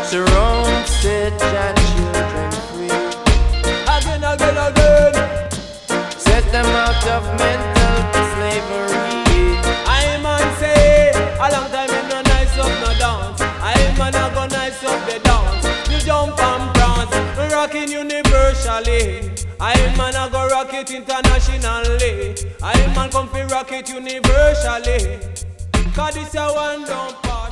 to roam, set your children free. Again, again, again. Set them out of mental slavery. I man say, a long time in no nice up no dance. I man a go nice up the dance. You jump and prance, rocking universally. I man a go rock it internationally. I man come fi rock it universally. 'Cause this a one don't pass.